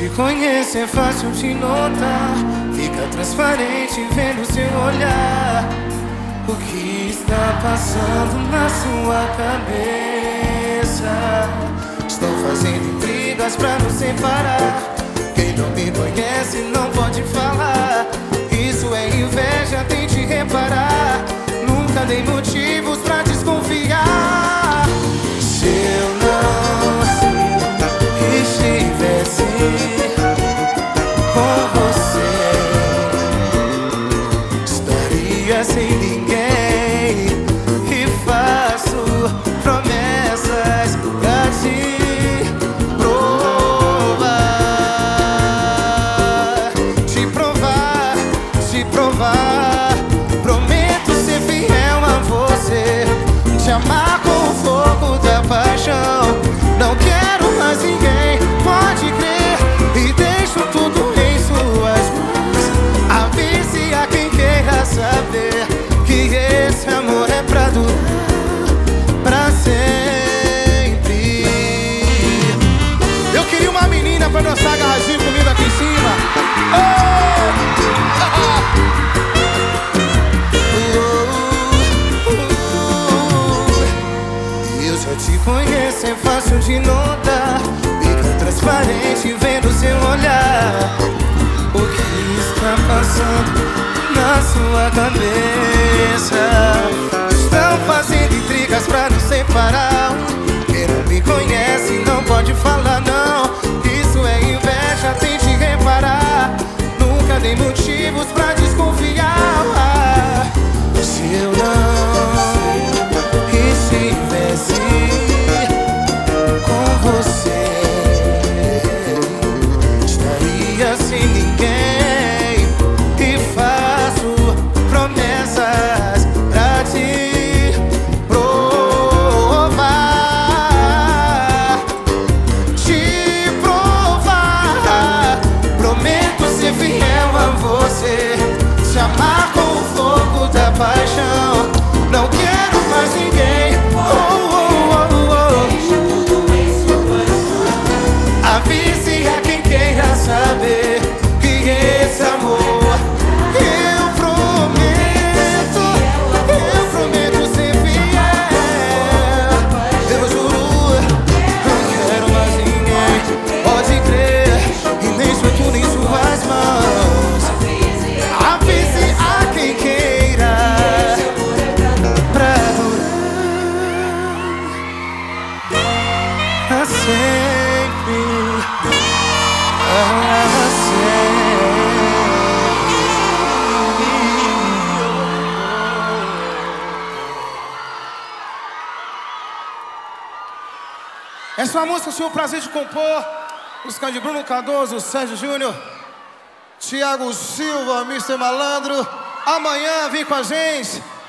te conheço é fácil de notar. Fica transparente vendo seu olhar. O que está passando na sua cabeça? Estão fazendo intrigas pra nos separar. Quem não me conhece não pode falar. Isso é inveja, tente reparar. Nunca dei motivos pra desconfiar. Se eu não estivesse com você, estaria sem ninguém. E faço promessas pra te provar. Te provar, te provar. Prometo ser fiel a você, te amar com o fogo da paixão. Não quero mais ninguém, pode crer. E deixo tudo em suas mãos. Avise a quem queira saber que esse amor é pra durar, pra sempre. Eu queria uma menina pra dançar agarradinho comigo aqui em cima. Eu já te conheço, é fácil de notar. Fica transparente vendo seu olhar. O que está passando na sua cabeça? Estão fazendo intrigas pra nos separar. Quem não me conhece não pode falar não. Isso é inveja, tente reparar. Nunca dei motivos pra desconfiar. Se eu não estivesse com você, estaria sem ninguém. E faço promessas pra te provar. Te provar. Prometo ser fiel a você, te amar com o fogo da paixão. Não quero mais ninguém. Avise a quem queira saber que esse amor eu prometo ser fiel. Eu juro, não quero mais ninguém, pode crer. E deixo tudo em suas mãos. Avise a quem queira pra durar pra sempre. Essa é uma música que eu tive o prazer de compor. Música de Bruno Cardoso, Sérgio Júnior, Thiago Silva, Mr. Malandro. Amanhã vem com a gente.